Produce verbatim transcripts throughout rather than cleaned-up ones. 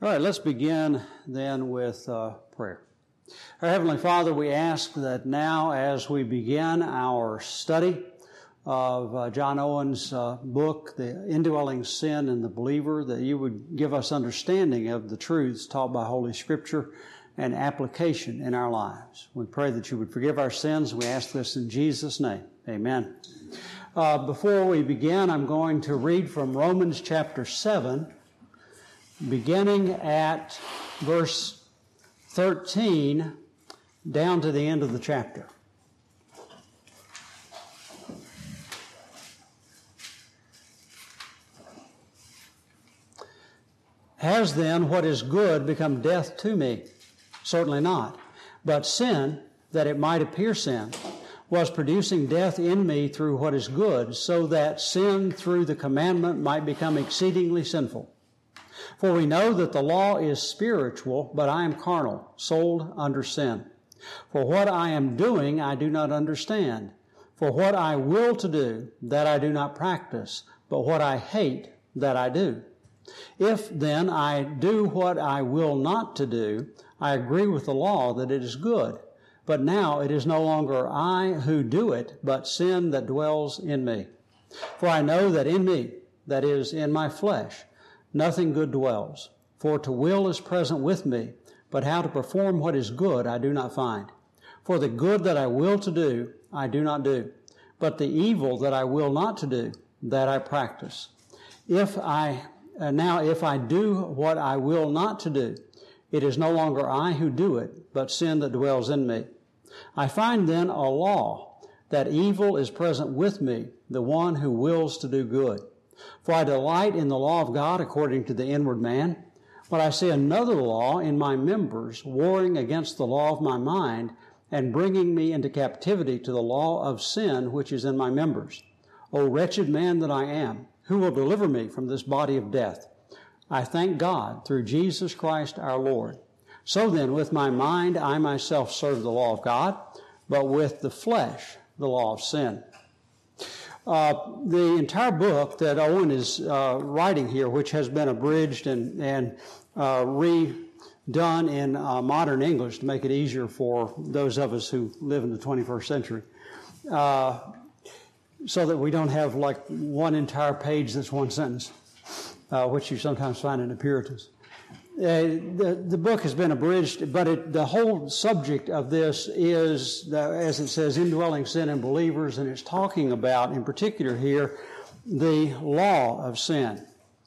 All right, let's begin then with uh, prayer. Our Heavenly Father, we ask that now as we begin our study of uh, John Owen's uh, book, The Indwelling Sin in the Believer, that you would give us understanding of the truths taught by Holy Scripture and application in our lives. We pray that you would forgive our sins. We ask this in Jesus' name. Amen. Uh, before we begin, I'm going to read from Romans chapter seven, beginning at verse thirteen down to the end of the chapter. Has then what is good become death to me? Certainly not. But sin, that it might appear sin, was producing death in me through what is good, so that sin through the commandment might become exceedingly sinful. For we know that the law is spiritual, but I am carnal, sold under sin. For what I am doing I do not understand. For what I will to do, that I do not practice, but what I hate, that I do. If then I do what I will not to do, I agree with the law that it is good. But now it is no longer I who do it, but sin that dwells in me. For I know that in me, that is, in my flesh, nothing good dwells. For to will is present with me, but how to perform what is good I do not find. For the good that I will to do, I do not do. But the evil that I will not to do, that I practice. If I, uh, now if I do what I will not to do, it is no longer I who do it, but sin that dwells in me. I find then a law, that evil is present with me, the one who wills to do good. For I delight in the law of God according to the inward man, but I see another law in my members, warring against the law of my mind, and bringing me into captivity to the law of sin which is in my members. O wretched man that I am, who will deliver me from this body of death? I thank God through Jesus Christ our Lord. So then, with my mind I myself serve the law of God, but with the flesh the law of sin. Uh, the entire book that Owen is uh, writing here, which has been abridged and, and uh, redone in uh, modern English to make it easier for those of us who live in the twenty-first century, uh, so that we don't have like one entire page that's one sentence, uh, which you sometimes find in the Puritans. Uh, the, the book has been abridged, but it, the whole subject of this is, the, as it says, indwelling sin in believers, and it's talking about, in particular here, the law of sin.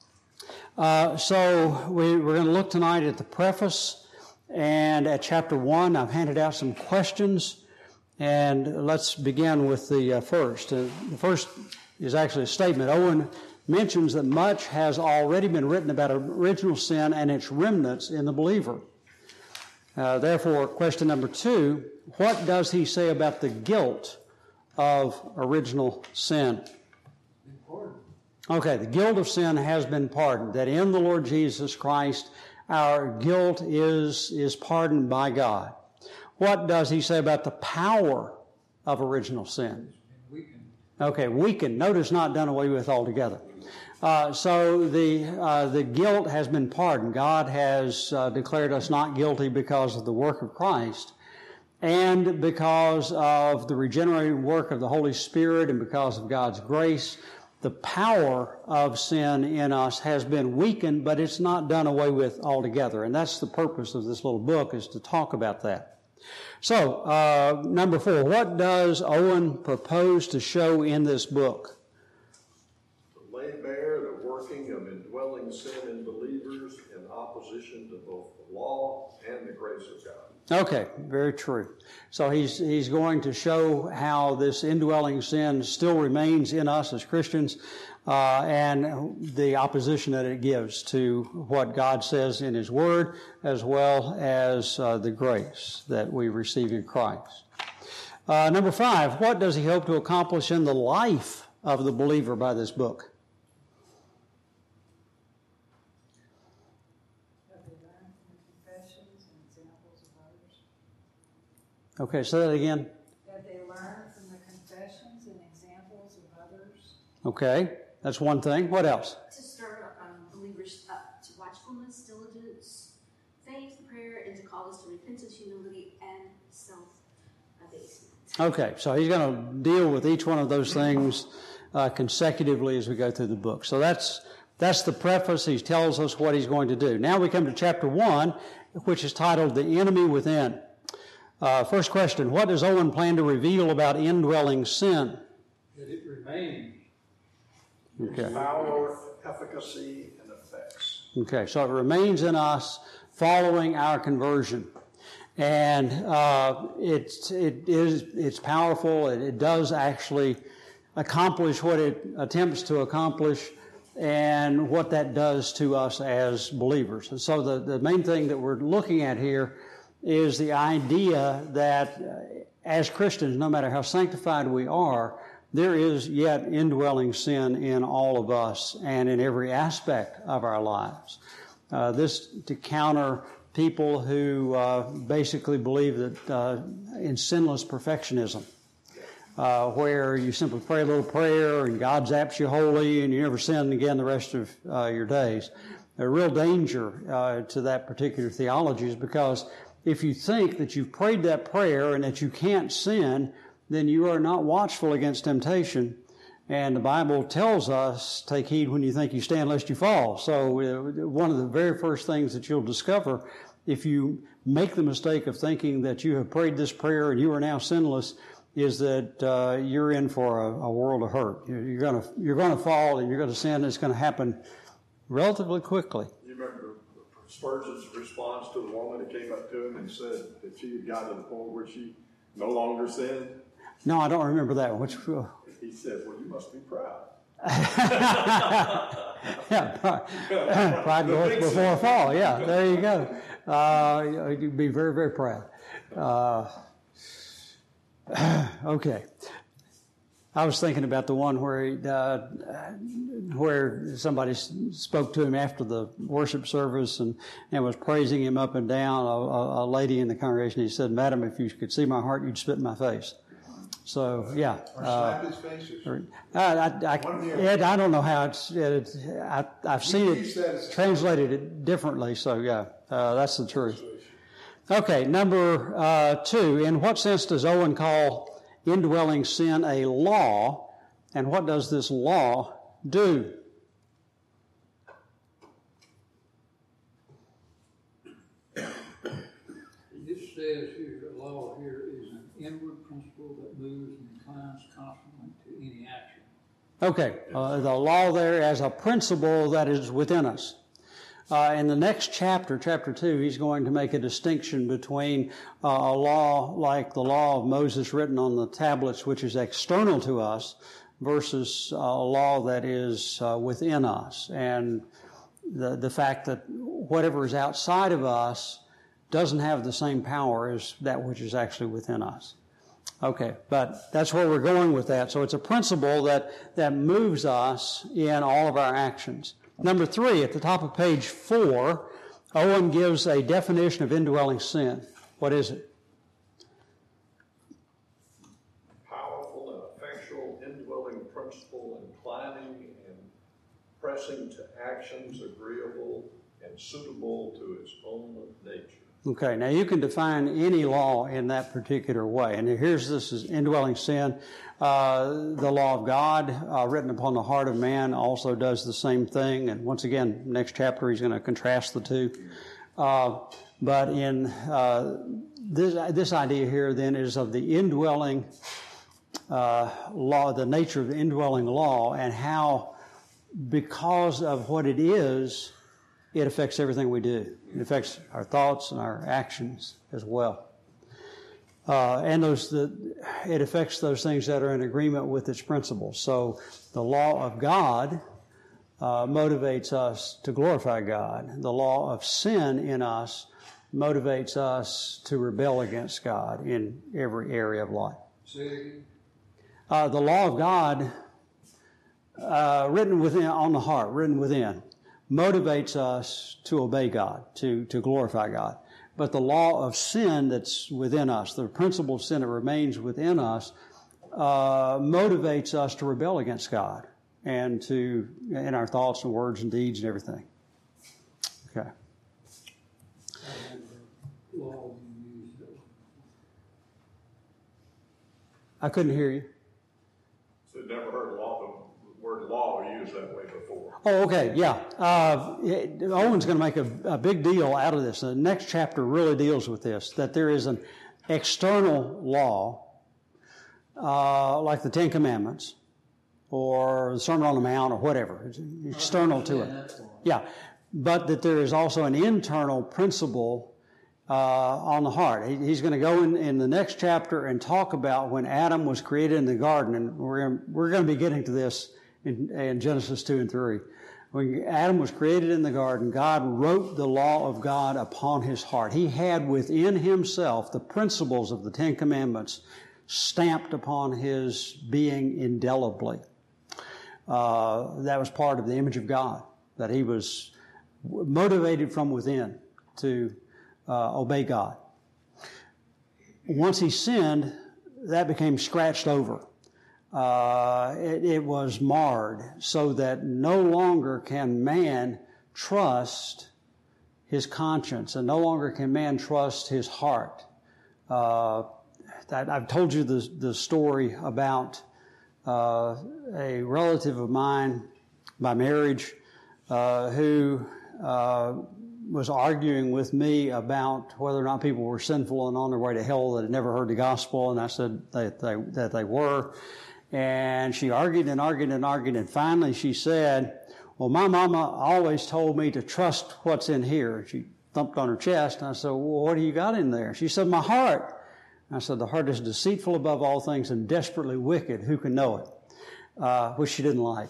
Uh, so we, we're going to look tonight at the preface and at chapter one. I've handed out some questions, and let's begin with the uh, first. Uh, the first is actually a statement. Owen mentions that much has already been written about original sin and its remnants in the believer. Uh, therefore, question number two, what does he say about the guilt of original sin? Okay, the guilt of sin has been pardoned, that in the Lord Jesus Christ our guilt is, is pardoned by God. What does he say about the power of original sin? Okay, weakened. Notice not done away with altogether. Uh, so the uh, the guilt has been pardoned. God has uh, declared us not guilty because of the work of Christ, and because of the regenerating work of the Holy Spirit, and because of God's grace. The power of sin in us has been weakened, but it's not done away with altogether. And that's the purpose of this little book, is to talk about that. So, uh, number four, what does Owen propose to show in this book? To lay bare the working of indwelling sin in believers in opposition to both the law and the grace of God. Okay, very true. So he's he's going to show how this indwelling sin still remains in us as Christians, uh, and the opposition that it gives to what God says in His Word, as well as uh, the grace that we receive in Christ. Uh, number five, what does he hope to accomplish in the life of the believer by this book? Okay, say that again. That they learn from the confessions and examples of others. Okay, that's one thing. What else? To stir um, believers up to watch watchfulness, diligence, faith, prayer, and to call us to repentance, humility, and self-abasement. Okay, so he's going to deal with each one of those things uh, consecutively as we go through the book. So that's that's the preface. He tells us what he's going to do. Now we come to chapter one, which is titled The Enemy Within. Uh, first question, what does Owen plan to reveal about indwelling sin? That it remains. Okay. Power, efficacy, and effects. Okay, so it remains in us following our conversion. And uh, it's, it is, it's powerful. It, it does actually accomplish what it attempts to accomplish and what that does to us as believers. And so the, the main thing that we're looking at here is the idea that uh, as Christians, no matter how sanctified we are, there is yet indwelling sin in all of us and in every aspect of our lives. Uh, this to counter people who uh, basically believe that uh, in sinless perfectionism, uh, where you simply pray a little prayer and God zaps you holy and you never sin again the rest of uh, your days. A real danger uh, to that particular theology is because if you think that you've prayed that prayer and that you can't sin, then you are not watchful against temptation. And the Bible tells us, take heed when you think you stand lest you fall. So uh, one of the very first things that you'll discover if you make the mistake of thinking that you have prayed this prayer and you are now sinless is that uh, you're in for a, a world of hurt. You're going to you're going to fall and you're going to sin, and it's going to happen relatively quickly. You remember Spurgeon's response to the woman that came up to him and said that she had gotten to the point where she no longer sinned? No, I don't remember that one. Which, uh, he said, well, you must be proud. yeah, pride, pride goeth before a fall. Yeah, there you go. Uh, you'd be very, very proud. Uh, okay. I was thinking about the one where he, uh, where somebody spoke to him after the worship service and, and was praising him up and down. A, a, a lady in the congregation, he said, "Madam, if you could see my heart, you'd spit in my face." So, yeah. Or uh, slap his face. or, I, I, I, Ed, I don't know how it's, it, I, I've seen it translated it differently, so yeah, uh, that's the truth. Okay, number uh, two, in what sense does Owen call indwelling sin a law, and what does this law do? This says here, the law here is an inward principle that moves and inclines constantly to any action. Okay, uh, the law there as a principle that is within us. Uh, in the next chapter, chapter two, he's going to make a distinction between uh, a law like the law of Moses written on the tablets, which is external to us, versus uh, a law that is uh, within us. And the, the fact that whatever is outside of us doesn't have the same power as that which is actually within us. Okay, but that's where we're going with that. So it's a principle that, that moves us in all of our actions. Number three, at the top of page four, Owen gives a definition of indwelling sin. What is it? Powerful and effectual indwelling principle, inclining and pressing to actions agreeable and suitable to its own nature. Okay, now you can define any law in that particular way. And here's this is indwelling sin. Uh, the law of God, uh, written upon the heart of man, also does the same thing. And once again, next chapter, he's going to contrast the two. Uh, but in uh, this, this idea here, then, is of the indwelling uh, law, the nature of the indwelling law, and how, because of what it is, it affects everything we do. It affects our thoughts and our actions as well. Uh, and those the, it affects those things that are in agreement with its principles. So the law of God uh, motivates us to glorify God. The law of sin in us motivates us to rebel against God in every area of life. Uh, the law of God, uh, written within on the heart, written within, motivates us to obey God, to, to glorify God. But the law of sin that's within us, the principle of sin that remains within us, uh, motivates us to rebel against God and to, in our thoughts and words and deeds and everything. Okay. I have a law being used that way. I couldn't hear you. So never heard law, the word law used that way before. Oh, okay, yeah. Uh, it, Owen's going to make a, a big deal out of this. The next chapter really deals with this, that there is an external law, uh, like the Ten Commandments, or the Sermon on the Mount, or whatever. It's external to it. Yeah, but that there is also an internal principle uh, on the heart. He, he's going to go in, in the next chapter and talk about when Adam was created in the garden, and we're, we're going to be getting to this in, in Genesis two and three. When Adam was created in the garden, God wrote the law of God upon his heart. He had within himself the principles of the Ten Commandments stamped upon his being indelibly. Uh, that was part of the image of God, that he was motivated from within to uh, obey God. Once he sinned, that became scratched over. Uh, it, it was marred so that no longer can man trust his conscience, and no longer can man trust his heart. Uh, I've told you the, the story about uh, a relative of mine by marriage uh, who uh, was arguing with me about whether or not people were sinful and on their way to hell that had never heard the gospel, and I said that they, that they were. And she argued and argued and argued, and finally she said, well, my mama always told me to trust what's in here. She thumped on her chest, and I said, well, what do you got in there? She said, my heart. I said, the heart is deceitful above all things and desperately wicked. Who can know it? Uh, which she didn't like.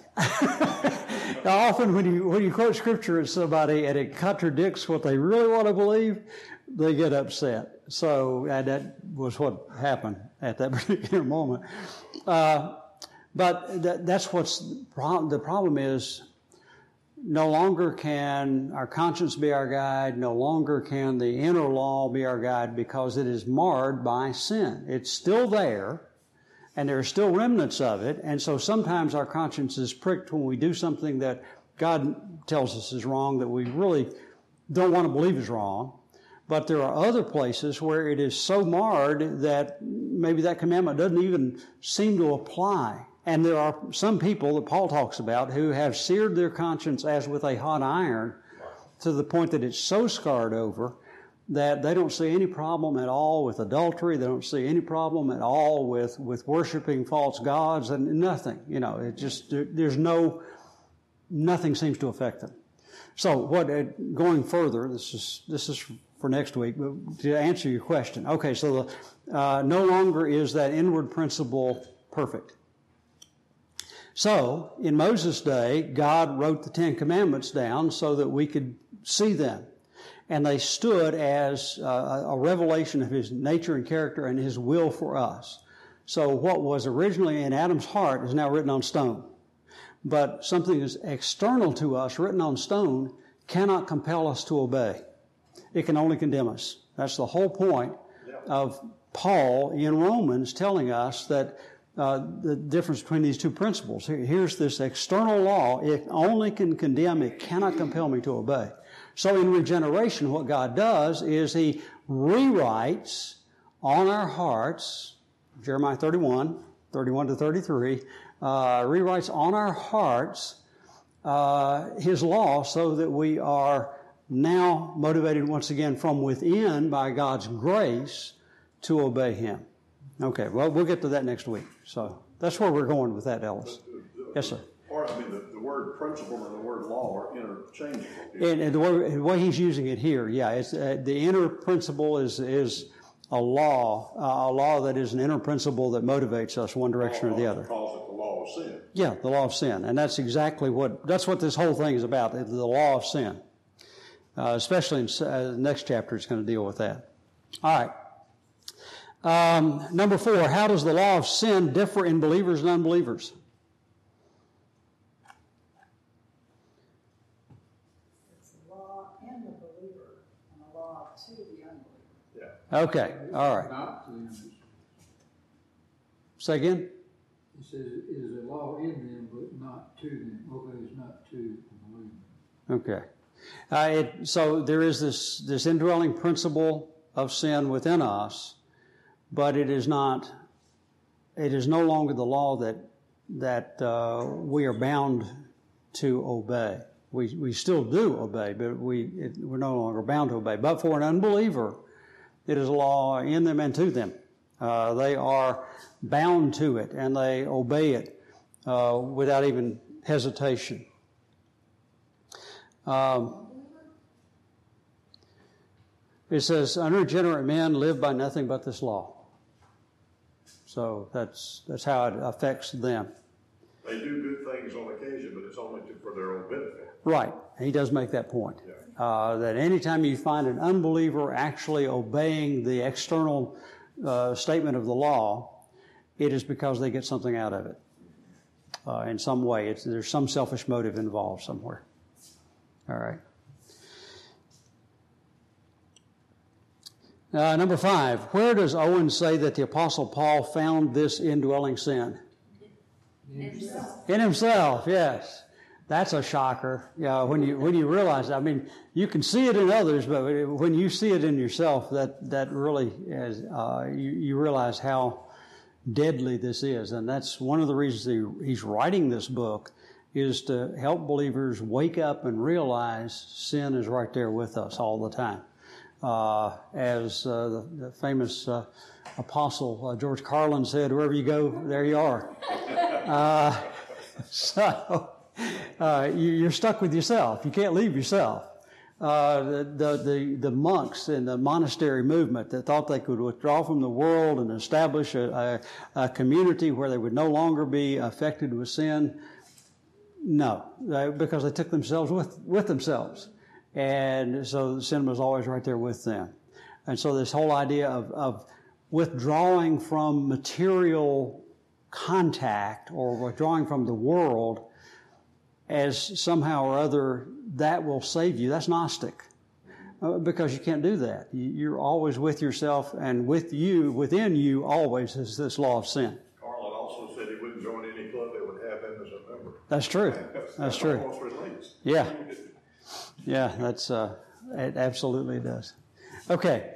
Often when you when you quote scripture at somebody and it contradicts what they really want to believe, they get upset. So uh, that was what happened at that particular moment. Uh, but that, that's what's the problem. The problem is no longer can our conscience be our guide. No longer can the inner law be our guide because it is marred by sin. It's still there, and there are still remnants of it. And so sometimes our conscience is pricked when we do something that God tells us is wrong, that we really don't want to believe is wrong. But there are other places where it is so marred that maybe that commandment doesn't even seem to apply. And there are some people that Paul talks about who have seared their conscience as with a hot iron to the point that it's so scarred over that they don't see any problem at all with adultery. They don't see any problem at all with, with worshiping false gods, and nothing. You know, it just, there's no, nothing seems to affect them. So what, going further, this is, this is for next week, but to answer your question. Okay, so the, uh, no longer is that inward principle perfect. So, in Moses' day, God wrote the Ten Commandments down so that we could see them. And they stood as uh, a revelation of his nature and character and his will for us. So what was originally in Adam's heart is now written on stone. But something that's external to us, written on stone, cannot compel us to obey. It can only condemn us. That's the whole point of Paul in Romans telling us that uh, the difference between these two principles. Here's this external law. It only can condemn. It cannot compel me to obey. So in regeneration, what God does is he rewrites on our hearts, Jeremiah thirty-one, thirty-one to thirty-three, uh, rewrites on our hearts uh, his law so that we are now motivated once again from within by God's grace to obey him. Okay, well, we'll get to that next week. So that's where we're going with that, Ellis. Yes, sir. Or, I mean, the, the word principle and the word law are interchangeable. And, and the, way, the way he's using it here, yeah, it's, uh, the inner principle is is a law, uh, a law that is an inner principle that motivates us one direction or the other. Calls it the law of sin. Yeah, the law of sin, and that's exactly what that's what this whole thing is about. The law of sin, uh, especially in uh, the next chapter, it's going to deal with that. All right. Um, number four, how does the law of sin differ in believers and unbelievers? It's a law in the believer and a law to the unbeliever. Yeah. Okay, all right. Not to them. Say again? It says it is a law in them, but not to them. Okay, it's not to the believer. Okay. Uh, it, so there is this, this indwelling principle of sin within us, but it is not, it is no longer the law that, that uh, we are bound to obey. We, we still do obey, but we, it, we're no longer bound to obey. But for an unbeliever, it is a law in them and to them. Uh, they are bound to it, and they obey it uh, without even hesitation. Um, it says, unregenerate men live by nothing but this law. So that's that's how it affects them. They do good things on occasion, but it's only to, for their own benefit. Right. He does make that point. Yeah. Uh, that anytime you find an unbeliever actually obeying the external uh, statement of the law, it is because they get something out of it. Uh, in some way, it's, there's some selfish motive involved somewhere. All right. Uh, number five, where does Owen say that the Apostle Paul found this indwelling sin? In himself. In himself, yes. That's a shocker. Yeah, when you when you realize, I mean, you can see it in others, but when you see it in yourself, that that really is. Uh, you, you realize how deadly this is, and that's one of the reasons he, he's writing this book, is to help believers wake up and realize sin is right there with us all the time. Uh, as uh, the, the famous uh, apostle uh, George Carlin said, "Wherever you go, there you are." Uh, so. Uh, you, you're stuck with yourself. You can't leave yourself. Uh, the, the, the, the monks in the monastery movement that thought they could withdraw from the world and establish a, a, a community where they would no longer be affected with sin, no, they, because they took themselves with, with themselves. And so sin was always right there with them. And so this whole idea of, of withdrawing from material contact or withdrawing from the world as somehow or other that will save you, that's Gnostic. Uh, because you can't do that. You, you're always with yourself, and with you, within you, always is this law of sin. Carlin also said he wouldn't join any club that would have him as a member. That's true. That's, That's true. Almost relates. Yeah. Yeah, that's, uh, it absolutely does. Okay.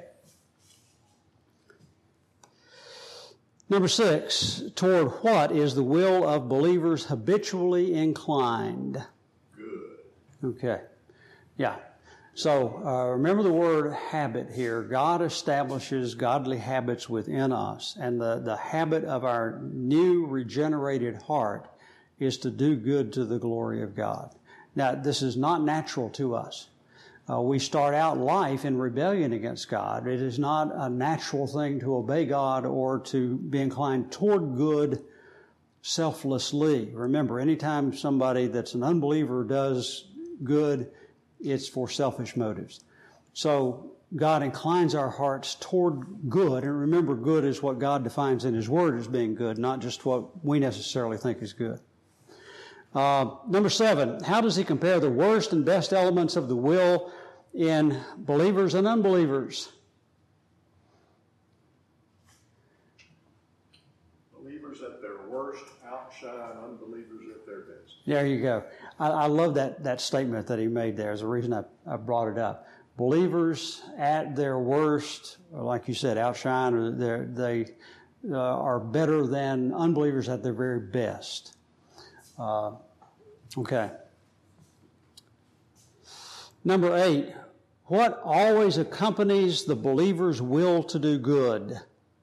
Number six, toward what is the will of believers habitually inclined? Good. Okay. Yeah. So uh, remember the word habit here. God establishes godly habits within us, and the, the habit of our new regenerated heart is to do good to the glory of God. Now, this is not natural to us. Uh, we start out life in rebellion against God. It is not a natural thing to obey God or to be inclined toward good selflessly. Remember, anytime somebody that's an unbeliever does good, it's for selfish motives. So God inclines our hearts toward good. And remember, good is what God defines in His Word as being good, not just what we necessarily think is good. Uh, number seven, how does he compare the worst and best elements of the will in believers and unbelievers? Believers at their worst outshine unbelievers at their best. There you go. I, I love that, that statement that he made there. Is the reason I, I brought it up. Believers at their worst, or like you said, outshine, or they uh, are better than unbelievers at their very best. Uh, okay. Number eight, what always accompanies the believer's will to do good?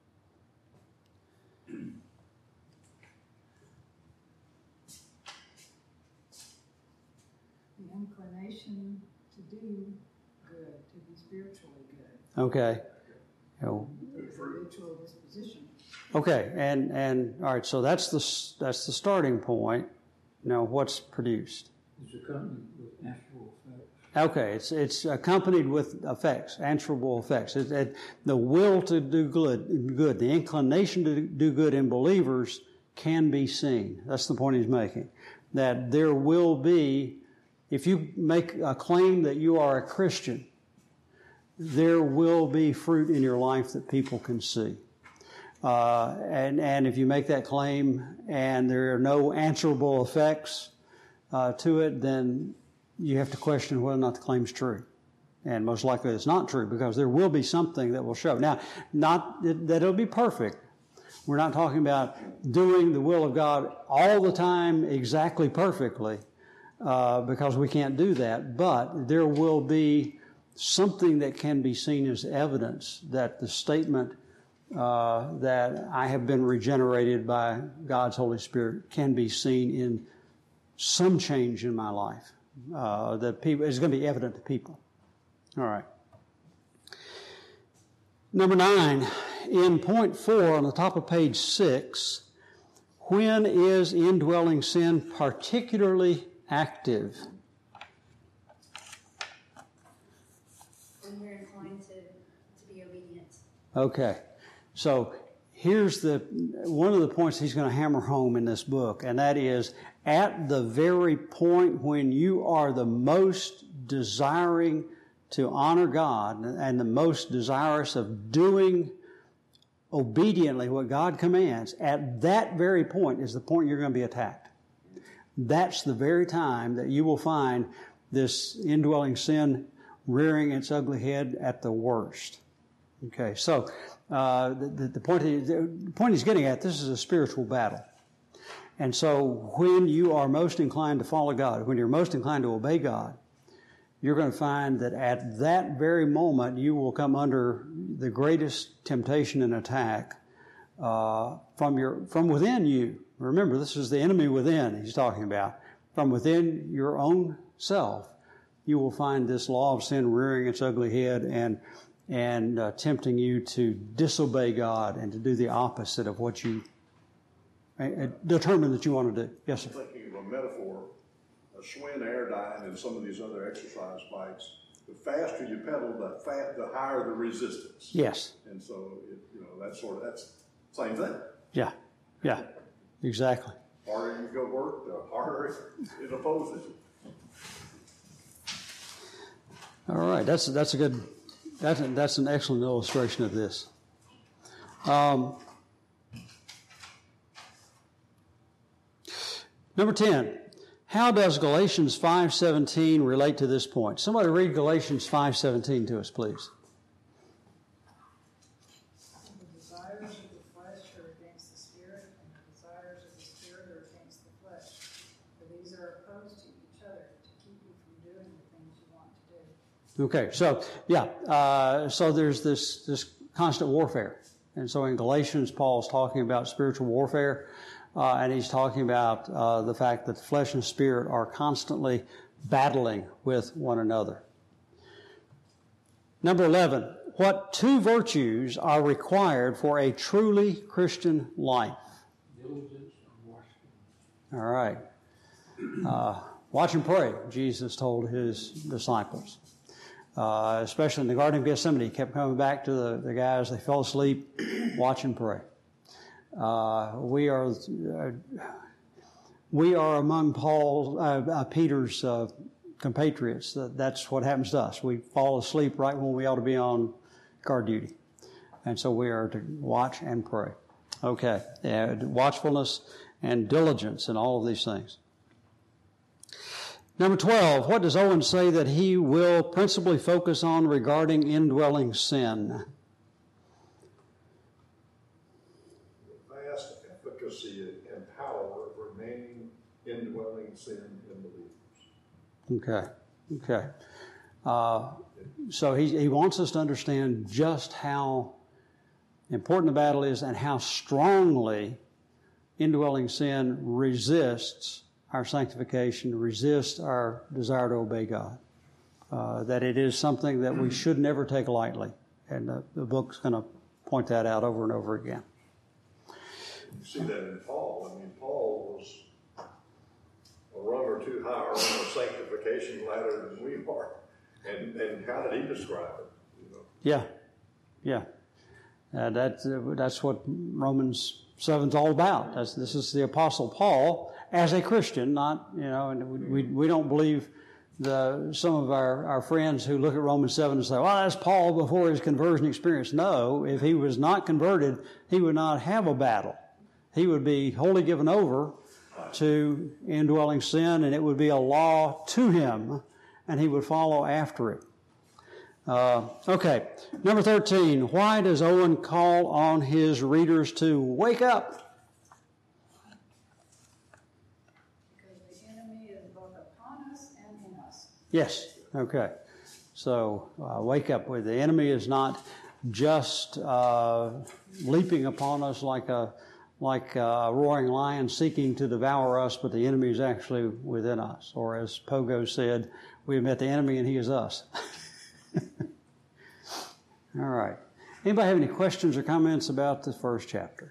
The inclination to do good, to be spiritually good. Okay. Oh. It's a habitual disposition. Okay, and, and all right, so that's the that's the starting point. Now, what's produced? It's accompanied with answerable effects. Okay, it's it's accompanied with effects, answerable effects. It, it, the will to do good, good, the inclination to do good in believers can be seen. That's the point he's making. That there will be, if you make a claim that you are a Christian, there will be fruit in your life that people can see. Uh, and, and if you make that claim and there are no answerable effects uh, to it, then you have to question whether or not the claim's true. And most likely it's not true, because there will be something that will show. Now, not that it'll be perfect. We're not talking about doing the will of God all the time exactly perfectly, uh, because we can't do that. But there will be something that can be seen as evidence that the statement uh, that I have been regenerated by God's Holy Spirit can be seen in some change in my life. Uh, that people is going to be evident to people. All right. Number nine, in point four on the top of page six, when is indwelling sin particularly active? When we're inclined to, to be obedient. Okay. So here's the one of the points he's going to hammer home in this book, and that is at the very point when you are the most desiring to honor God and the most desirous of doing obediently what God commands, at that very point is the point you're going to be attacked. That's the very time that you will find this indwelling sin rearing its ugly head at the worst. Okay, so uh, the, the, point he, the point he's getting at, this is a spiritual battle. And so when you are most inclined to follow God, when you're most inclined to obey God, you're going to find that at that very moment you will come under the greatest temptation and attack uh, from your from within you. Remember, this is the enemy within he's talking about. From within your own self, you will find this law of sin rearing its ugly head and and uh, tempting you to disobey God and to do the opposite of what you uh, determine that you want to do. Yes, sir. I'm thinking of a metaphor. A Schwinn Airdyne and some of these other exercise bikes, the faster you pedal, the, fa- the higher the resistance. Yes. And so, it, you know, that's sort of, that's the same thing. Yeah, yeah, exactly. The harder you go work, the harder it opposes you. All right, that's that's a good, that's a, that's an excellent illustration of this. Um, number ten. How does Galatians five seventeen relate to this point? Somebody read Galatians five seventeen to us, please. The desires of the flesh are against the Spirit, and the desires of the Spirit are against the flesh. For these are opposed to each other to keep you from doing the things you want to do. Okay, so, yeah, uh, so there's this, this constant warfare. And so in Galatians, Paul's talking about spiritual warfare. Uh, and he's talking about uh, the fact that the flesh and spirit are constantly battling with one another. Number eleven, what two virtues are required for a truly Christian life? Diligence and watchfulness. All right. Uh, watch and pray, Jesus told his disciples. Uh, especially in the Garden of Gethsemane, he kept coming back to the, the guys, they fell asleep, watch and pray. Uh, we are uh, we are among Paul, uh, uh, Peter's uh, compatriots. Uh, that's what happens to us. We fall asleep right when we ought to be on guard duty, and so we are to watch and pray. Okay, uh, watchfulness and diligence and all of these things. Number twelve. What does Owen say that he will principally focus on regarding indwelling sin? And power of remaining indwelling sin in believers. Okay, okay. Uh, so he, he wants us to understand just how important the battle is and how strongly indwelling sin resists our sanctification, resists our desire to obey God. Uh, that it is something that we should never take lightly. And the, the book's going to point that out over and over again. You see that in Paul. I mean, Paul was a rung or two higher on the sanctification ladder than we are. And and how did he describe it? You know? Yeah, yeah. Uh, that, uh, that's what Romans seven's all about. That's, this is the Apostle Paul as a Christian, not, you know, and we, we, we don't believe the some of our, our friends who look at Romans seven and say, well, that's Paul before his conversion experience. No, if he was not converted, he would not have a battle. He would be wholly given over to indwelling sin, and it would be a law to him and he would follow after it. Uh, okay, number thirteen, why does Owen call on his readers to wake up? Because the enemy is both upon us and in us. Yes, okay. So uh, wake up. The enemy is not just uh, leaping upon us like a like a roaring lion seeking to devour us, but the enemy is actually within us. Or as Pogo said, we have met the enemy and he is us. All right. Anybody have any questions or comments about the first chapter?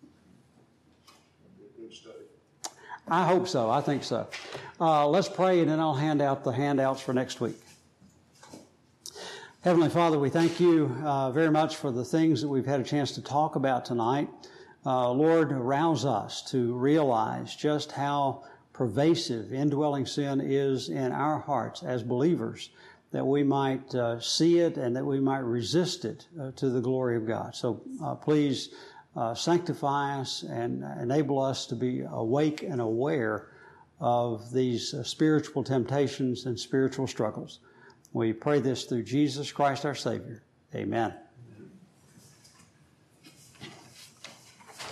Good study. I hope so. I think so. Uh, let's pray, and then I'll hand out the handouts for next week. Heavenly Father, we thank you uh, very much for the things that we've had a chance to talk about tonight. Uh, Lord, arouse us to realize just how pervasive indwelling sin is in our hearts as believers, that we might uh, see it and that we might resist it uh, to the glory of God. So uh, please uh, sanctify us and enable us to be awake and aware of these uh, spiritual temptations and spiritual struggles. We pray this through Jesus Christ our Savior. Amen.